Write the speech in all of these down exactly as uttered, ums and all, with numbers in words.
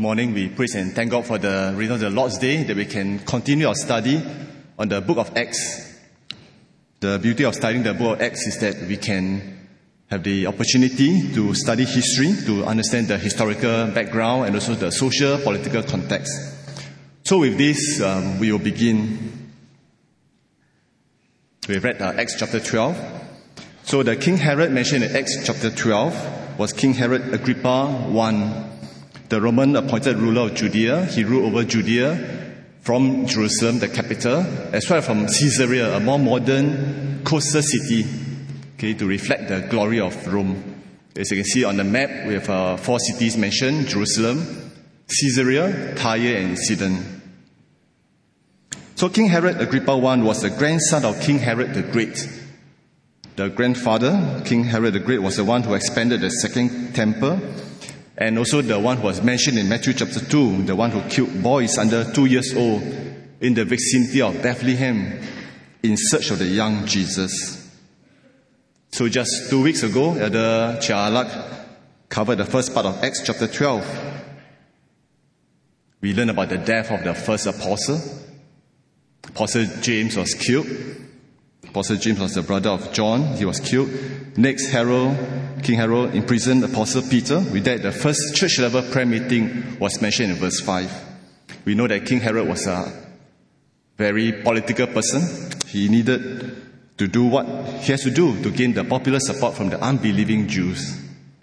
morning we praise and thank God for the reason of the Lord's Day, that we can continue our study on the book of Acts. The beauty of studying the book of Acts is that we can have the opportunity to study history, to understand the historical background and also the social, political context. So with this, um, we will begin. We've read uh, Acts chapter twelve. So the King Herod mentioned in Acts chapter twelve was King Herod Agrippa the First, the Roman appointed ruler of Judea. He ruled over Judea from Jerusalem, the capital, as well as from Caesarea, a more modern coastal city, okay, to reflect the glory of Rome. As you can see on the map, we have uh, four cities mentioned: Jerusalem, Caesarea, Tyre, and Sidon. So King Herod Agrippa the First was the grandson of King Herod the Great. The grandfather, King Herod the Great, was the one who expanded the second temple, and also the one who was mentioned in Matthew chapter two, the one who killed boys under two years old in the vicinity of Bethlehem in search of the young Jesus. So just two weeks ago, Elder Chia Alak covered the first part of Acts chapter twelve. We learned about the death of the first apostle. Apostle James was killed. Apostle James was the brother of John. He was killed. Next, Herod, King Herod imprisoned Apostle Peter. With that, the first church level prayer meeting was mentioned in verse five. We know that King Herod was a very political person. He needed to do what he has to do to gain the popular support from the unbelieving Jews.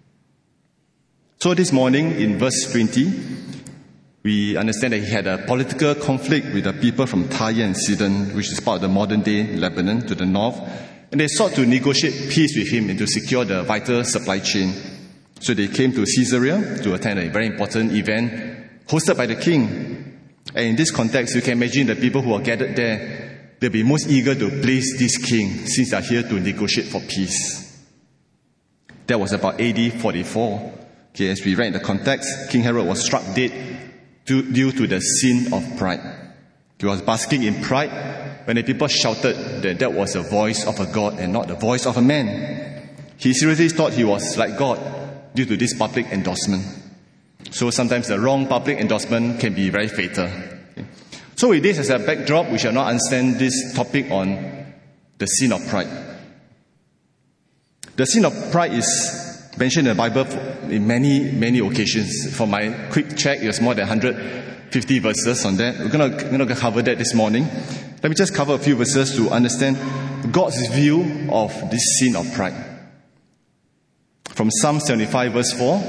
So this morning in verse twenty, we understand that he had a political conflict with the people from Tyre and Sidon, which is part of the modern-day Lebanon to the north. And they sought to negotiate peace with him and to secure the vital supply chain. So they came to Caesarea to attend a very important event hosted by the king. And in this context, you can imagine the people who are gathered there, they'll be most eager to please this king since they are here to negotiate for peace. That was about A D forty-four. Okay, as we read in the context, King Herod was struck dead due to the sin of pride. He was basking in pride when the people shouted that that was the voice of a god and not the voice of a man. He seriously thought he was like God due to this public endorsement. So sometimes the wrong public endorsement can be very fatal. Okay. So with this as a backdrop, we shall now understand this topic on the sin of pride. The sin of pride is mentioned in the Bible in many, many occasions. For my quick check, it was more than one hundred fifty verses on that. We're going to, we're going to cover that this morning. Let me just cover a few verses to understand God's view of this sin of pride. From Psalm seventy-five verse four,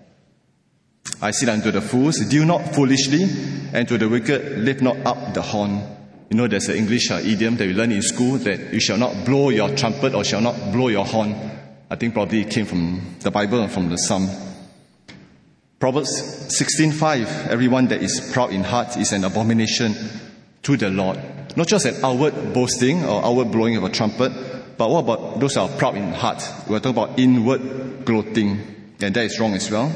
I said unto the fools, deal not foolishly, and to the wicked lift not up the horn. You know, there's an English uh, idiom that we learn in school that you shall not blow your trumpet or shall not blow your horn. I think probably it came from the Bible and from the Psalm. Proverbs sixteen five, everyone that is proud in heart is an abomination to the Lord. Not just an outward boasting or outward blowing of a trumpet, but what about those who are proud in heart? We're talking about inward gloating, and that is wrong as well.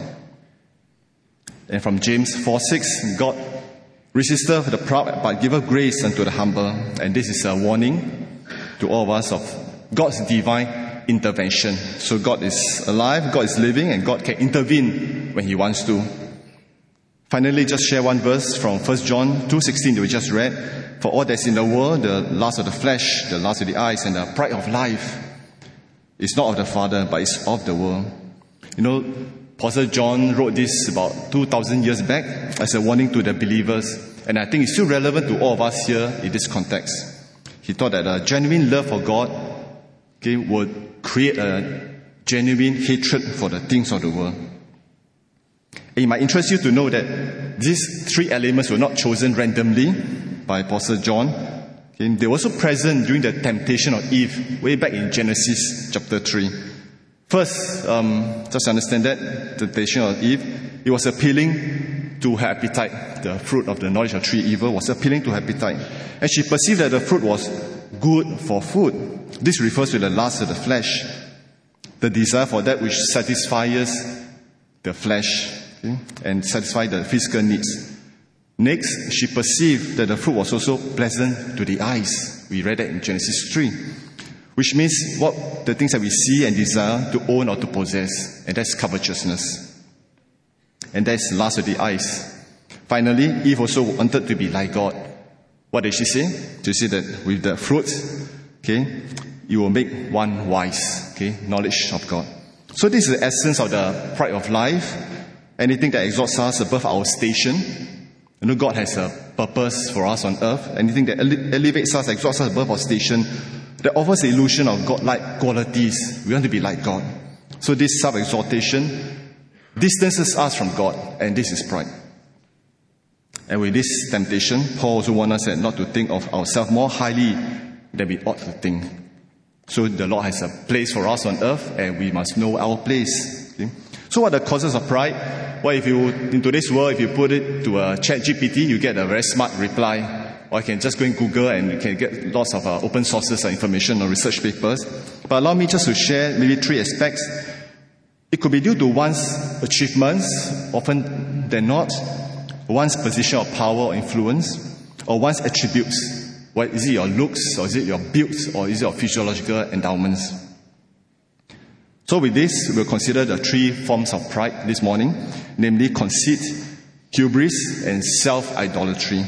And from James four six, God resisteth the proud, but giveth grace unto the humble. And this is a warning to all of us of God's divine intervention. So God is alive, God is living, and God can intervene when He wants to. Finally, just share one verse from First John two sixteen that we just read. For all that's in the world, the lust of the flesh, the lust of the eyes, and the pride of life is not of the Father, but is of the world. You know, Apostle John wrote this about two thousand years back as a warning to the believers, and I think it's still relevant to all of us here in this context. He thought that a genuine love for God, okay, would create a genuine hatred for the things of the world. It might interest you to know that these three elements were not chosen randomly by Apostle John. Okay, they were also present during the temptation of Eve, way back in Genesis chapter three. First, um, just understand that, the temptation of Eve, it was appealing to her appetite. The fruit of the knowledge of tree evil was appealing to her appetite. And she perceived that the fruit was good for food. This refers to the lust of the flesh, the desire for that which satisfies the flesh, okay, and satisfies the physical needs. Next, she perceived that the fruit was also pleasant to the eyes. We read that in Genesis three, which means what the things that we see and desire to own or to possess, and that's covetousness. And that's lust of the eyes. Finally, Eve also wanted to be like God. What did she say? She said that with the fruit, okay, you will make one wise, okay, knowledge of God. So this is the essence of the pride of life. Anything that exalts us above our station. You know, God has a purpose for us on earth. Anything that ele- elevates us, exalts us above our station, that offers the illusion of God-like qualities. We want to be like God. So this self-exaltation distances us from God, and this is pride. And with this temptation, Paul also wants us not to think of ourselves more highly than we ought to think. So the Lord has a place for us on earth, and we must know our place. Okay? So what are the causes of pride? Well, if you, in today's world, if you put it to a chat G P T, you get a very smart reply. Or you can just go in Google and you can get lots of uh, open sources of information or research papers. But allow me just to share maybe three aspects. It could be due to one's achievements, often than not, one's position of power or influence, or one's attributes. What, is it your looks, or is it your builds, or is it your physiological endowments? So with this, we'll consider the three forms of pride this morning, namely conceit, hubris, and self-idolatry.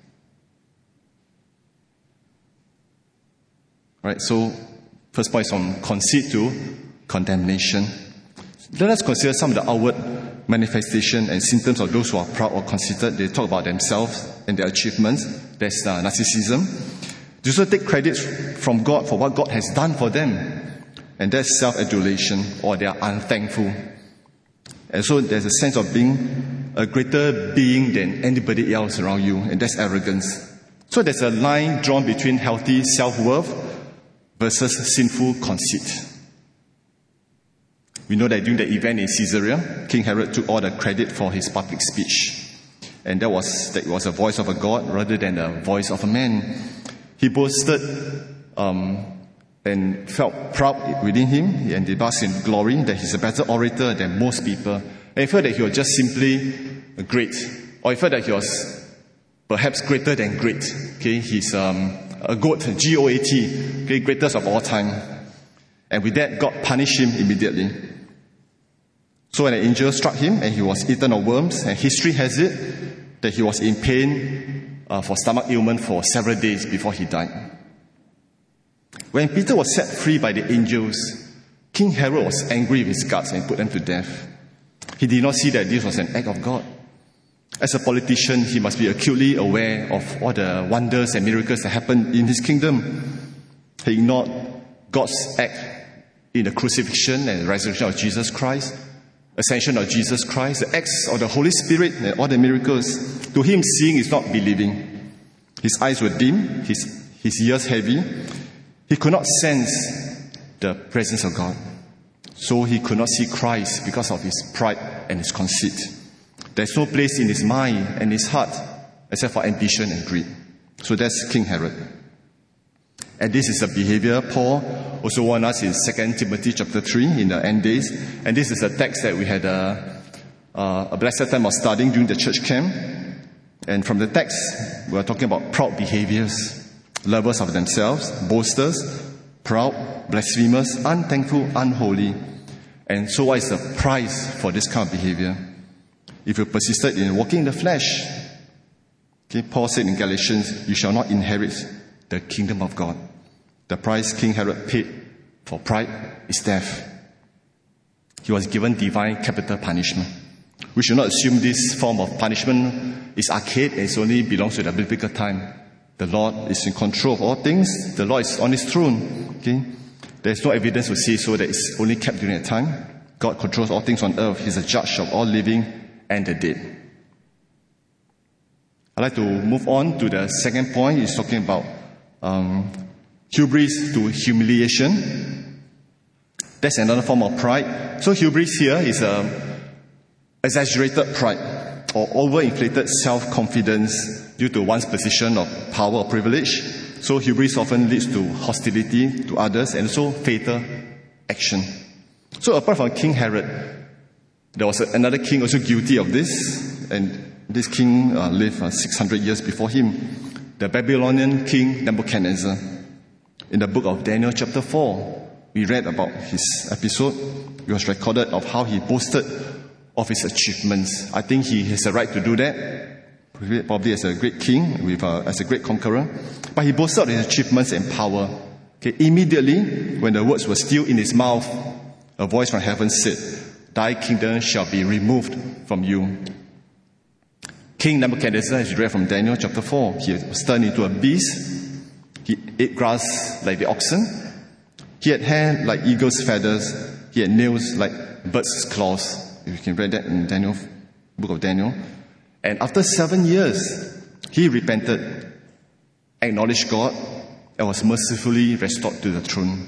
Right, so first point is from conceit to condemnation. Let us consider some of the outward manifestation and symptoms of those who are proud or conceited. They talk about themselves and their achievements. There's uh, narcissism. They also take credit from God for what God has done for them. And that's self-adulation, or they are unthankful. And so there's a sense of being a greater being than anybody else around you, and that's arrogance. So there's a line drawn between healthy self-worth versus sinful conceit. We know that during the event in Caesarea, King Herod took all the credit for his public speech. And that was that was a voice of a god rather than a voice of a man. He boasted um, and felt proud within him, and he basked in glory that he's a better orator than most people. And he felt that he was just simply great. Or he felt that he was perhaps greater than great. Okay, he's um, a goat, G O A T, okay, greatest of all time. And with that, God punished him immediately. So an angel struck him, and he was eaten of worms. And history has it that he was in pain uh, for stomach ailment for several days before he died. When Peter was set free by the angels, King Herod was angry with his guards and put them to death. He did not see that this was an act of God. As a politician, he must be acutely aware of all the wonders and miracles that happened in his kingdom. He ignored God's act in the crucifixion and resurrection of Jesus Christ, ascension of Jesus Christ, the acts of the Holy Spirit and all the miracles. To him, seeing is not believing. His eyes were dim, his, his ears heavy. He could not sense the presence of God. So he could not see Christ because of his pride and his conceit. There's no place in his mind and his heart except for ambition and greed. So that's King Herod. And this is a behavior Paul also warned us in Second Timothy chapter three in the end days. And this is a text that we had a, a, a blessed time of studying during the church camp. And from the text, we are talking about proud behaviors, lovers of themselves, boasters, proud, blasphemous, unthankful, unholy. And so what is the price for this kind of behavior? If you persisted in walking in the flesh, okay, Paul said in Galatians, you shall not inherit the kingdom of God. The price King Herod paid for pride is death. He was given divine capital punishment. We should not assume this form of punishment is archaic and it only belongs to the biblical time. The Lord is in control of all things. The Lord is on his throne. Okay? There's no evidence to say so that it's only kept during that time. God controls all things on earth. He's a judge of all living and the dead. I'd like to move on to the second point. He's talking about um, hubris to humiliation. That's another form of pride. So hubris here is a exaggerated pride or overinflated self-confidence due to one's position of power or privilege. So hubris often leads to hostility to others and also fatal action. So apart from King Herod, there was another king also guilty of this, and this king uh, lived uh, six hundred years before him, the Babylonian king Nebuchadnezzar. In the book of Daniel chapter four, we read about his episode. It was recorded of how he boasted of his achievements. I think he has a right to do that, probably as a great king, with a, as a great conqueror. But he boasted of his achievements and power. Okay, immediately, when the words were still in his mouth, a voice from heaven said, "Thy kingdom shall be removed from you." King Nebuchadnezzar, as you read from Daniel chapter four, he was turned into a beast. He ate grass like the oxen. He had hair like eagle's feathers. He had nails like bird's claws. You can read that in Daniel, book of Daniel. And after seven years, he repented, acknowledged God, and was mercifully restored to the throne.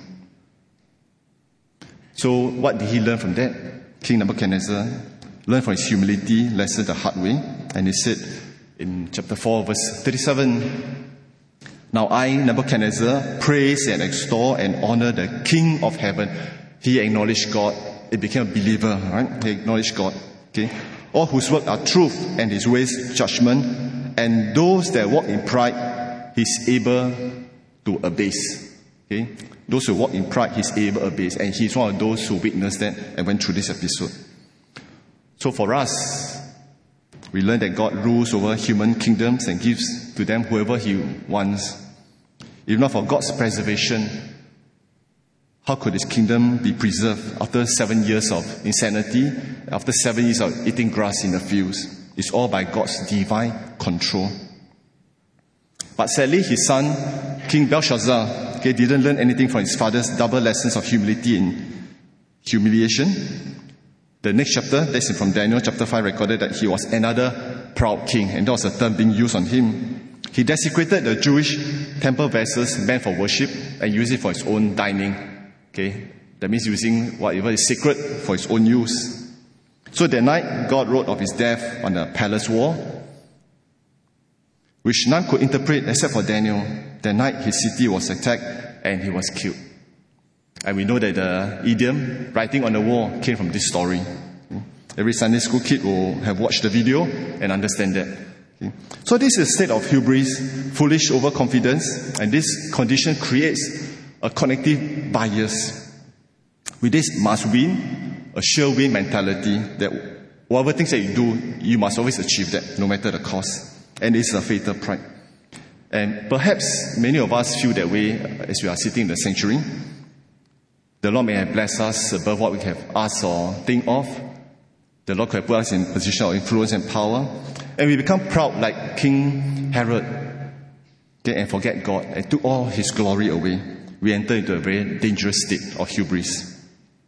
So what did he learn from that? King Nebuchadnezzar learned from his humility lesson the hard way. And he said in chapter four, verse thirty-seven, "Now I, Nebuchadnezzar, praise and extol and honor the King of heaven." He acknowledged God. He became a believer, right? He acknowledged God. Okay? "All whose work are truth and his ways judgment, and those that walk in pride, he's able to abase." Okay? Those who walk in pride, he's able to abase. And he's one of those who witnessed that and went through this episode. So for us, we learn that God rules over human kingdoms and gives to them whoever he wants. If not for God's preservation, how could his kingdom be preserved after seven years of insanity, after seven years of eating grass in the fields? It's all by God's divine control. But sadly, his son, King Belshazzar, okay, didn't learn anything from his father's double lessons of humility and humiliation. The next chapter, that's from Daniel chapter five, recorded that he was another proud king, and that was a term being used on him. He desecrated the Jewish temple vessels meant for worship and used it for his own dining. Okay, that means using whatever is sacred for his own use. So that night, God wrote of his death on the palace wall, which none could interpret except for Daniel. That night, his city was attacked and he was killed. And we know that the idiom, writing on the wall, came from this story. Every Sunday school kid will have watched the video and understand that. So this is a state of hubris, foolish overconfidence, and this condition creates a cognitive bias. With this must win, a sure win mentality, that whatever things that you do, you must always achieve that, no matter the cost. And it's a fatal pride. And perhaps many of us feel that way as we are sitting in the sanctuary. The Lord may have blessed us above what we have asked or think of. The Lord could have put us in a position of influence and power. And we become proud like King Herod, okay, and forget God and took all his glory away. We enter into a very dangerous state of hubris.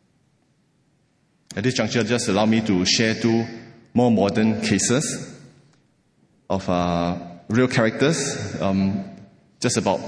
At this juncture, just allow me to share two more modern cases of uh, real characters. Um, just about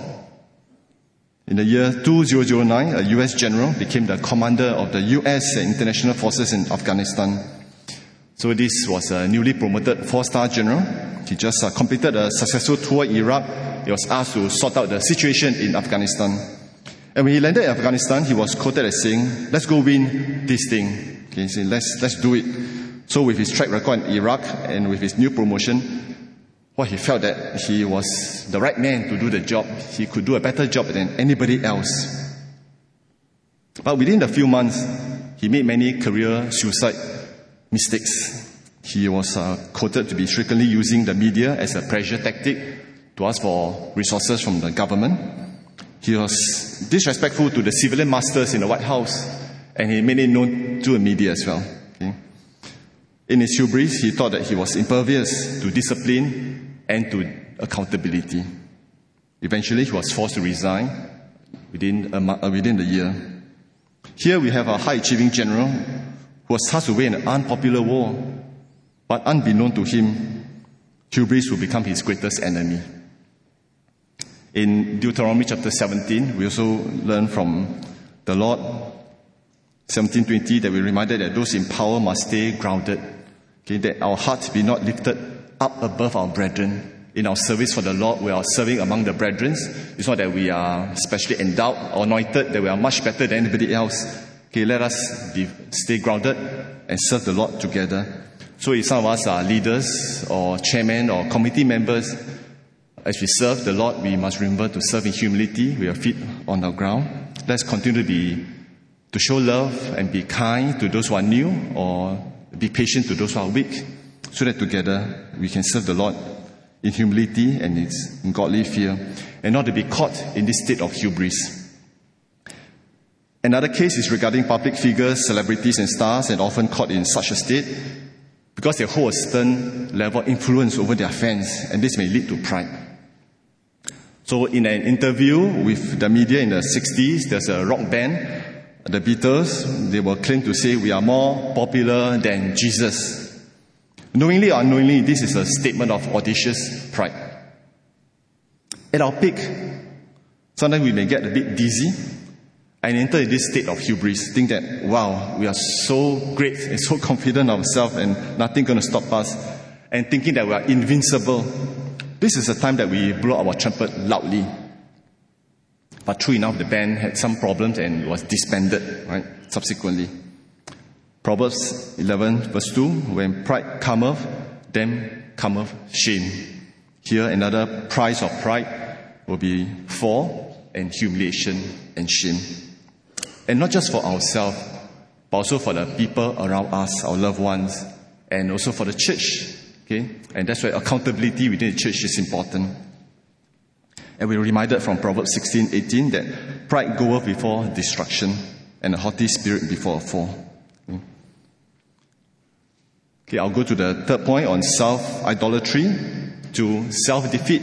in the year two thousand nine, a U S general became the commander of the U S and international forces in Afghanistan. So this was a newly promoted four-star general. He just uh, completed a successful tour in Iraq. He was asked to sort out the situation in Afghanistan. And when he landed in Afghanistan, he was quoted as saying, "Let's go win this thing." Okay, he said, let's, let's do it. So with his track record in Iraq and with his new promotion, well, he felt that he was the right man to do the job. He could do a better job than anybody else. But within a few months, he made many career suicide mistakes. He was uh, quoted to be frequently using the media as a pressure tactic to ask for resources from the government. He was disrespectful to the civilian masters in the White House, and he made it known to the media as well. Okay? In his hubris, he thought that he was impervious to discipline and to accountability. Eventually, he was forced to resign within, a, uh, within the year. Here we have a high-achieving general who was tasked to win an unpopular war, but unbeknown to him, hubris will become his greatest enemy. In Deuteronomy chapter seventeen, we also learn from the Lord, seventeen twenty, that we're reminded that those in power must stay grounded, okay, that our hearts be not lifted up above our brethren. In our service for the Lord, we are serving among the brethren. It's not that we are specially endowed or anointed, that we are much better than anybody else. Okay, let us be, stay grounded and serve the Lord together. So if some of us are leaders or chairmen or committee members, as we serve the Lord, we must remember to serve in humility with our feet on the ground. Let's continue to be, to show love and be kind to those who are new or be patient to those who are weak, so that together we can serve the Lord in humility and in godly fear, and not to be caught in this state of hubris. Another case is regarding public figures, celebrities and stars, and often caught in such a state because they hold a certain level of influence over their fans, and this may lead to pride. So in an interview with the media in the sixties, there's a rock band, the Beatles. They will claim to say, we are more popular than Jesus. Knowingly or unknowingly, this is a statement of audacious pride. At our peak, sometimes we may get a bit dizzy and enter this state of hubris, think that, wow, we are so great and so confident of ourselves and nothing going to stop us, and thinking that we are invincible. This is the time that we blow our trumpet loudly. But true enough, the band had some problems and was disbanded, right, subsequently. Proverbs eleven verse two, when pride cometh, then cometh shame. Here another price of pride will be fall and humiliation and shame. And not just for ourselves, but also for the people around us, our loved ones, and also for the church. Okay? And that's why accountability within the church is important. And we're reminded from Proverbs sixteen eighteen that pride goeth before destruction, and a haughty spirit before a fall. Okay? Okay, I'll go to the third point on self-idolatry to self-defeat.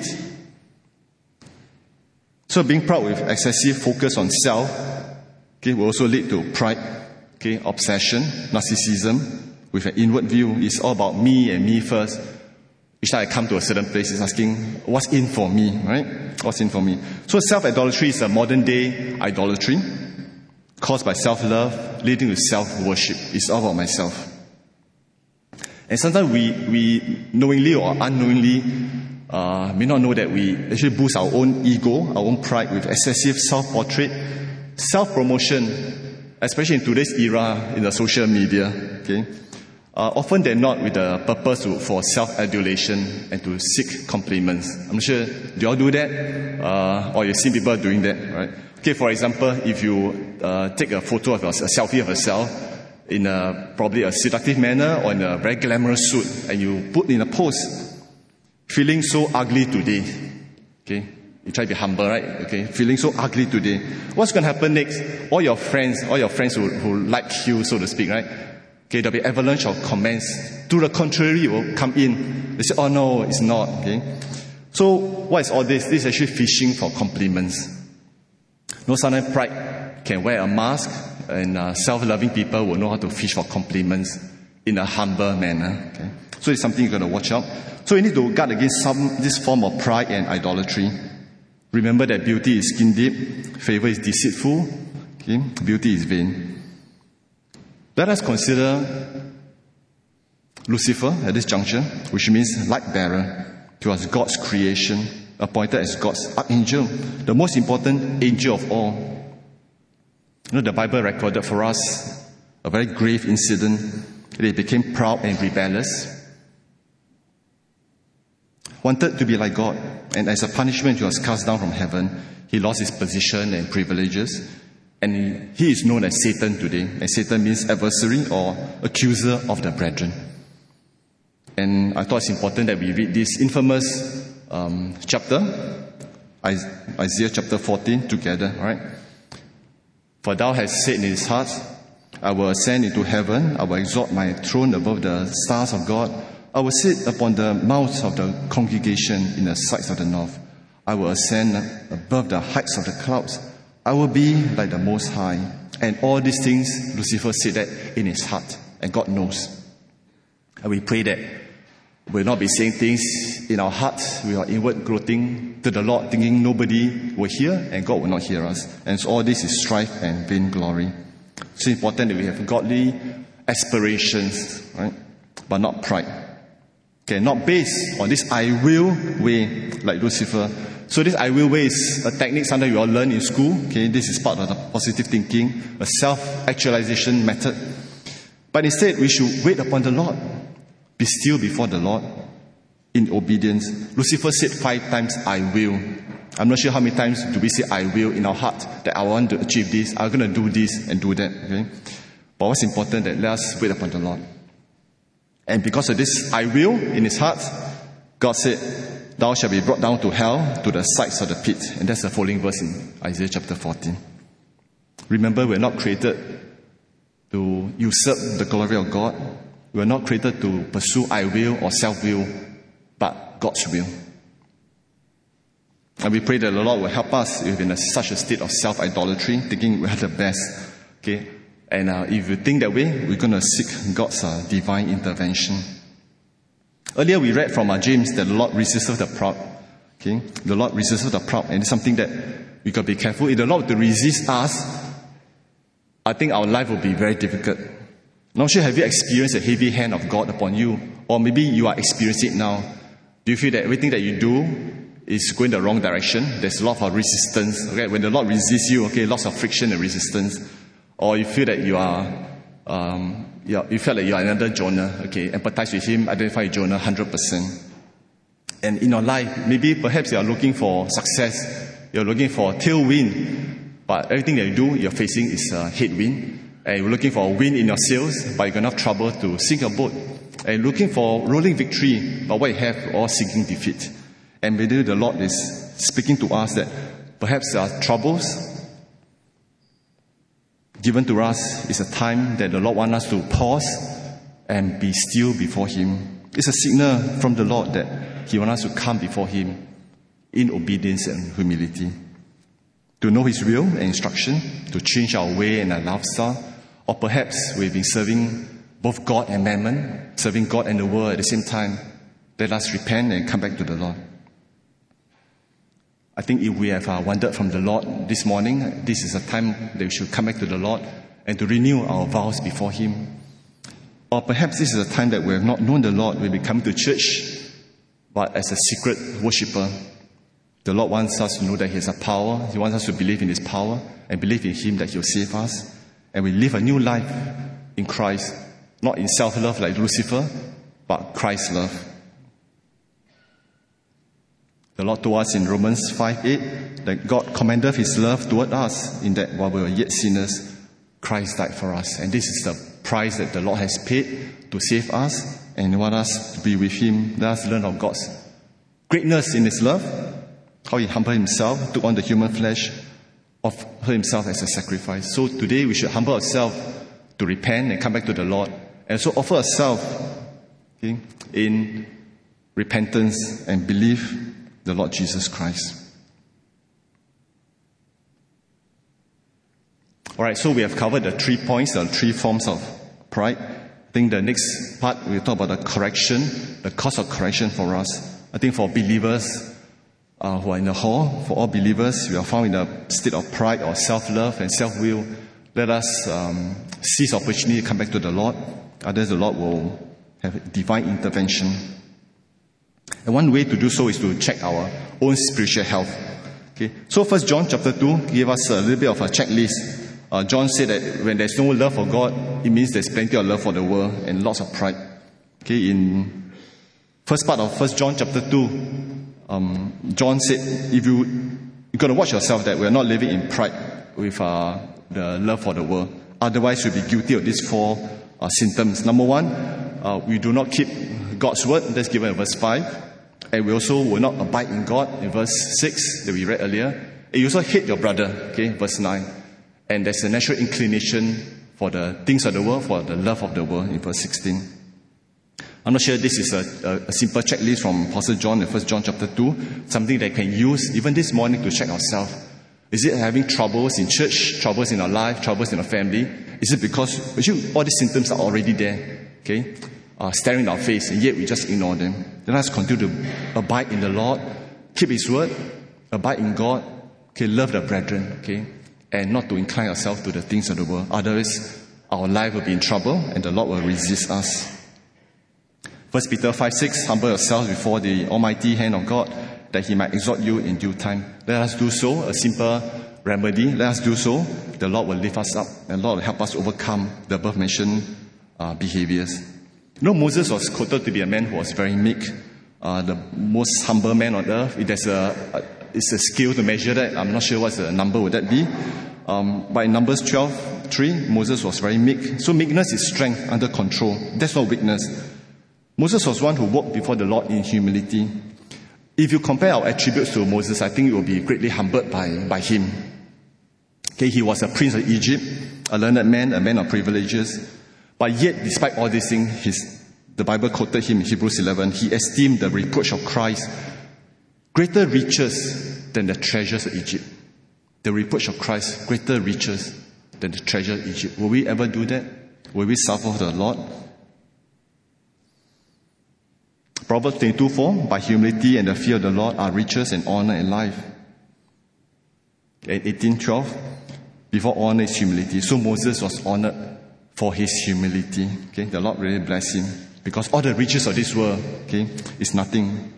So being proud with excessive focus on self, okay, will also lead to pride, okay, obsession, narcissism, with an inward view. It's all about me and me first. Each time I come to a certain place, it's asking, what's in for me, right? What's in for me? So self-idolatry is a modern-day idolatry caused by self-love, leading to self-worship. It's all about myself. And sometimes we, we knowingly or unknowingly uh, may not know that we actually boost our own ego, our own pride with excessive self-portrait, self-promotion, especially in today's era in the social media. Okay, uh, often they're not with the purpose to, for self-adulation and to seek compliments. I'm sure, do you all do that? Uh, or you've seen people doing that, right? Okay, for example, if you uh, take a photo of yourself, a selfie of yourself, in a, probably a seductive manner or in a very glamorous suit, and you put in a post, feeling so ugly today. Okay, you try to be humble, right? Okay, feeling so ugly today. What's going to happen next? All your friends, all your friends who, who like you, so to speak, right? Okay, there'll be avalanche of comments. To the contrary, it will come in. They say, oh no, it's not. Okay, so what is all this? This is actually fishing for compliments. No, sometimes pride can wear a mask, and uh, self-loving people will know how to fish for compliments in a humble manner. Okay? So it's something you're going to watch out. So you need to guard against some this form of pride and idolatry. Remember that beauty is skin deep, favor is deceitful, okay? Beauty is vain. Let us consider Lucifer at this juncture, which means light bearer. He was God's creation, appointed as God's archangel, the most important angel of all. You know, the Bible recorded for us a very grave incident. He became proud and rebellious. Wanted to be like God, and as a punishment, he was cast down from heaven. He lost his position and privileges, and he is known as Satan today. And Satan means adversary or accuser of the brethren. And I thought it's important that we read this infamous um, chapter, Isaiah chapter fourteen, together, right? For thou hast said in his heart, I will ascend into heaven, I will exalt my throne above the stars of God, I will sit upon the mount of the congregation in the sides of the north, I will ascend above the heights of the clouds, I will be like the Most High. And all these things, Lucifer said that in his heart, and God knows. And we pray that we'll not be saying things in our hearts, we are inward gloating to the Lord, thinking nobody will hear and God will not hear us. And so all this is strife and vainglory. It's important that we have godly aspirations, right? But not pride. Okay, not based on this I will way like Lucifer. So this I will way is a technique sometimes you all learn in school. Okay, this is part of the positive thinking, a self-actualization method. But instead, we should wait upon the Lord. Be still before the Lord in obedience. Lucifer said five times, I will. I'm not sure how many times do we say I will in our heart, that I want to achieve this, I'm going to do this and do that. Okay? But what's important that let us wait upon the Lord. And because of this I will in his heart, God said, thou shalt be brought down to hell, to the sides of the pit. And that's the following verse in Isaiah chapter fourteen. Remember, we're not created to usurp the glory of God. We're not created to pursue I will or self-will, but God's will. And we pray that the Lord will help us if in a, such a state of self-idolatry, thinking we are the best. Okay? And uh, if you think that way, we're going to seek God's uh, divine intervention. Earlier we read from uh, James that the Lord resisteth the proud. Okay? The Lord resisteth the proud. And it's something that we got to be careful. If the Lord were to resist us, I think our life will be very difficult. Not sure, have you experienced a heavy hand of God upon you? Or maybe you are experiencing it now. Do you feel that everything that you do is going the wrong direction? There's a lot of resistance. Okay? When the Lord resists you, okay, lots of friction and resistance. Or you feel that you are, um, you, are, you feel that you are another Jonah. Okay, empathize with him, identify with Jonah one hundred percent. And in your life, maybe perhaps you are looking for success. You're looking for tailwind. But everything that you do, you're facing is a headwind. And you're looking for a win in your sales, but you're going to have trouble to sink a boat. And you're looking for rolling victory, but what you have, all sinking defeat. And maybe the Lord is speaking to us that perhaps there are troubles given to us. Is a time that the Lord wants us to pause and be still before Him. It's a signal from the Lord that He wants us to come before Him in obedience and humility, to know His will and instruction, to change our way and our lifestyle. Or perhaps we've been serving both God and mammon, serving God and the world at the same time. Let us repent and come back to the Lord. I think if we have uh, wandered from the Lord this morning, this is a time that we should come back to the Lord and to renew our vows before Him. Or perhaps this is a time that we have not known the Lord, we'll be coming to church, but as a secret worshipper. The Lord wants us to know that He has a power. He wants us to believe in His power and believe in Him that He will save us. And we live a new life in Christ, not in self-love like Lucifer, but Christ's love. The Lord told us in Romans five eight that God commendeth His love toward us in that while we were yet sinners, Christ died for us. And this is the price that the Lord has paid to save us and want us to be with Him. Let us learn of God's greatness in His love, how He humbled Himself, took on the human flesh, offered Himself as a sacrifice. So today we should humble ourselves to repent and come back to the Lord, and so offer ourselves okay, in repentance and believe the Lord Jesus Christ. Alright, so we have covered the three points, the three forms of pride. I think the next part we'll talk about the correction, the cause of correction for us. I think for believers uh, who are in the hall, for all believers, we are found in a state of pride or self-love and self-will. Let us um, seize opportunity to come back to the Lord. Otherwise the Lord will have divine intervention. And one way to do so is to check our own spiritual health. Okay, so First John chapter two gave us a little bit of a checklist. Uh, John said that when there's no love for God, it means there's plenty of love for the world and lots of pride. Okay, in first part of First John chapter two, um, John said, if you you got to watch yourself that we're not living in pride with uh, the love for the world. Otherwise, we'll be guilty of these four uh, symptoms. Number one, uh, we do not keep God's word. That's given in verse five. And we also will not abide in God in verse six that we read earlier. And you also hate your brother, okay, verse nine. And there's a natural inclination for the things of the world, for the love of the world in verse sixteen. I'm not sure this is a, a, a simple checklist from Apostle John in First John chapter two, something that can use even this morning to check ourselves. Is it having troubles in church, troubles in our life, troubles in our family? Is it because actually, all these symptoms are already there, okay? Uh, staring in our face, and yet we just ignore them. Let us continue to abide in the Lord, keep His word, abide in God, okay, love the brethren, okay, and not to incline ourselves to the things of the world. Otherwise, our life will be in trouble, and the Lord will resist us. First Peter five six, humble yourselves before the almighty hand of God, that He might exhort you in due time. Let us do so, a simple remedy. Let us do so. The Lord will lift us up, and the Lord will help us overcome the above mentioned uh, behaviors. You know, Moses was quoted to be a man who was very meek, uh, the most humble man on earth. If there's a, a, it's a scale to measure that. I'm not sure what the number would that be. Um, but in Numbers twelve three, Moses was very meek. So meekness is strength under control. That's not weakness. Moses was one who walked before the Lord in humility. If you compare our attributes to Moses, I think you will be greatly humbled by, by him. Okay, he was a prince of Egypt, a learned man, a man of privileges. But yet, despite all these things, his, the Bible quoted him in Hebrews eleven, he esteemed the reproach of Christ greater riches than the treasures of Egypt. The reproach of Christ greater riches than the treasure of Egypt. Will we ever do that? Will we suffer for the Lord? Proverbs twenty-two four, by humility and the fear of the Lord are riches and honor and life. And eighteen twelve, before honor is humility. So Moses was honored for his humility. Okay, the Lord really bless him. Because all the riches of this world, okay, is nothing.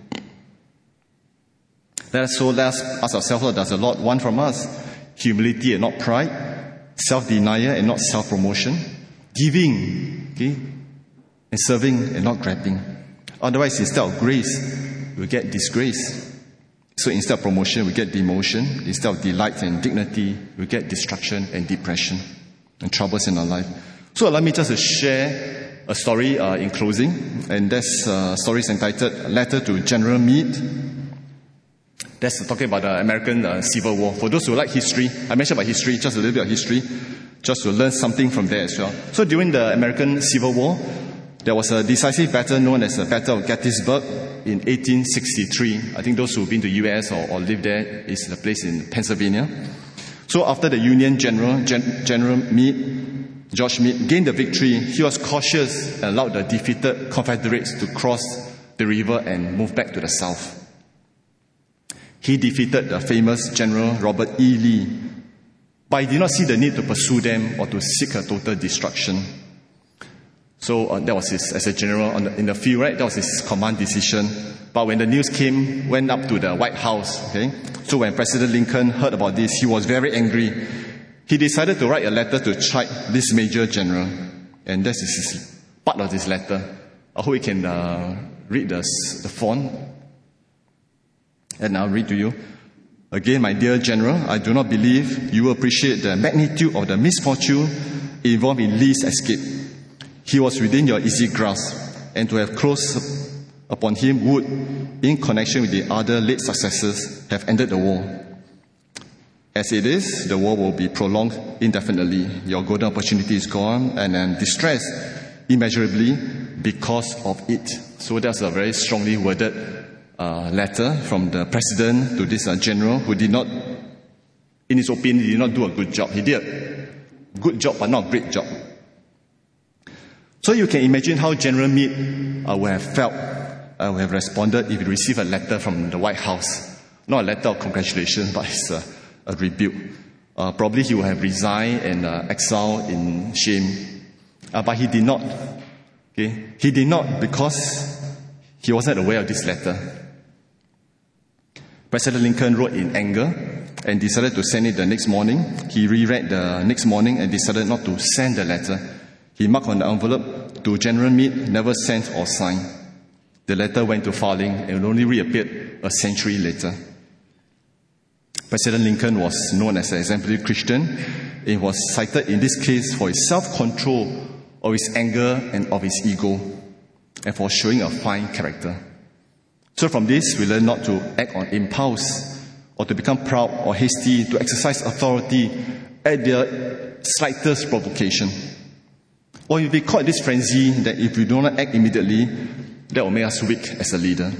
Let us so let us ask ourselves, what does the Lord want from us? Humility and not pride, self-denial and not self-promotion, giving, okay, and serving and not grabbing. Otherwise, instead of grace, we get disgrace. So instead of promotion, we get demotion. Instead of delight and dignity, we get destruction and depression and troubles in our life. So allow me just to share a story uh, in closing. And this uh, story is entitled Letter to General Meade. That's talking about the American uh, Civil War. For those who like history, I mentioned about history, just a little bit of history, just to learn something from there as well. So during the American Civil War, there was a decisive battle known as the Battle of Gettysburg in eighteen sixty-three. I think those who've been to U S or, or lived there, is the place in Pennsylvania. So after the Union General, Gen- General Meade, George Meade, gained the victory, he was cautious and allowed the defeated Confederates to cross the river and move back to the south. He defeated the famous General Robert E. Lee, but he did not see the need to pursue them or to seek a total destruction. So uh, that was his, as a general on the, in the field, right? That was his command decision. But when the news came, went up to the White House, okay? So when President Lincoln heard about this, he was very angry. He decided to write a letter to chide this major general. And this is his, part of this letter. I hope you can uh, read the, the font. And I'll read to you. Again, my dear general, I do not believe you will appreciate the magnitude of the misfortune involved in Lee's escape. He was within your easy grasp, and to have closed upon him would, in connection with the other late successes, have ended the war. As it is, the war will be prolonged indefinitely. Your golden opportunity is gone, and I'm distressed immeasurably because of it. So that's a very strongly worded uh, letter from the president to this uh, general who did not, in his opinion, did not do a good job. He did a good job, but not a great job. So you can imagine how General Meade uh, would have felt, uh, would have responded if he received a letter from the White House. Not a letter of congratulations, but it's a, a rebuke. Uh, probably he would have resigned and uh, exiled in shame. Uh, but he did not. Okay? He did not because he wasn't aware of this letter. President Lincoln wrote in anger and decided to send it the next morning. He reread the next morning and decided not to send the letter. He marked on the envelope, to General Meade, never sent or signed. The letter went to filing and only reappeared a century later. President Lincoln was known as an exemplary Christian. He was cited in this case for his self-control, of his anger, and of his ego, and for showing a fine character. So from this, we learn not to act on impulse, or to become proud or hasty, to exercise authority at the slightest provocation. Or you'll be caught in this frenzy that if we do not act immediately, that will make us weak as a leader.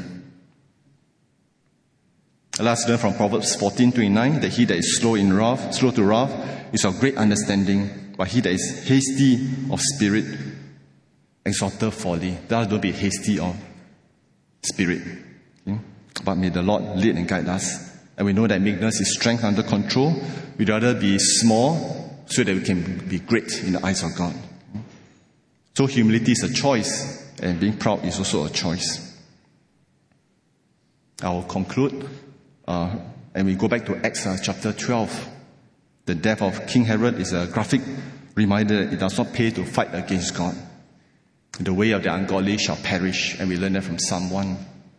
Let's learn from Proverbs fourteen twenty-nine that he that is slow in wrath, slow to wrath, is of great understanding, but he that is hasty of spirit exalteth folly. Thou don't be hasty of spirit. Okay? But may the Lord lead and guide us. And we know that meekness is strength under control. We'd rather be small so that we can be great in the eyes of God. So humility is a choice, and being proud is also a choice. I will conclude, uh, and we go back to Acts uh, chapter twelve. The death of King Herod is a graphic reminder that it does not pay to fight against God. The way of the ungodly shall perish, and we learn that from Psalm one.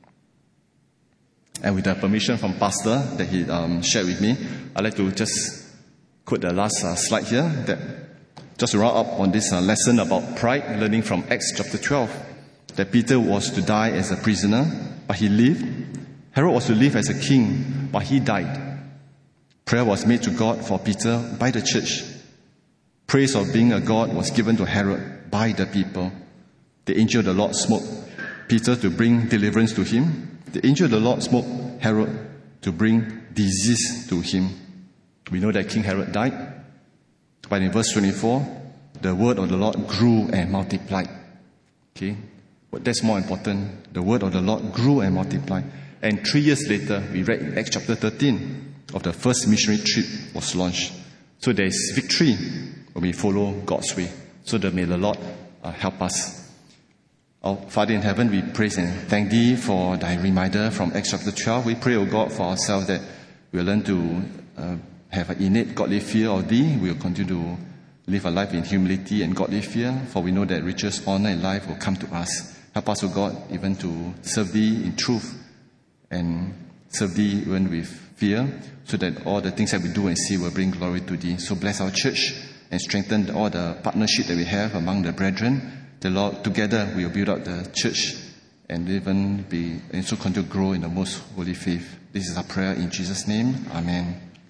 And with the permission from Pastor that he um, shared with me, I'd like to just quote the last uh, slide here, that just to round up on this uh, lesson about pride, learning from Acts chapter twelve. that Peter was to die as a prisoner, but he lived. Herod was to live as a king, but he died. Prayer was made to God for Peter by the church. Praise of being a God was given to Herod by the people. The angel of the Lord smote Peter to bring deliverance to him. The angel of the Lord smote Herod to bring disease to him. We know that King Herod died. But in verse twenty-four, the word of the Lord grew and multiplied. Okay? But that's more important. The word of the Lord grew and multiplied. And three years later, we read in Acts chapter thirteen, of the first missionary trip was launched. So there is victory when we follow God's way. So that may the Lord uh, help us. Our Father in heaven, we praise and thank Thee for Thy reminder from Acts chapter twelve. We pray, O God, for ourselves that we'll learn to uh, have an innate godly fear of Thee. We'll continue to live a life in humility and godly fear, for we know that riches, honor, and life will come to us. Help us, O God, even to serve Thee in truth and serve Thee even with fear, so that all the things that we do and see will bring glory to Thee. So bless our church and strengthen all the partnership that we have among the brethren. The Lord, together we will build up the church and even be and so continue to grow in the most holy faith. This is our prayer in Jesus' name. Amen.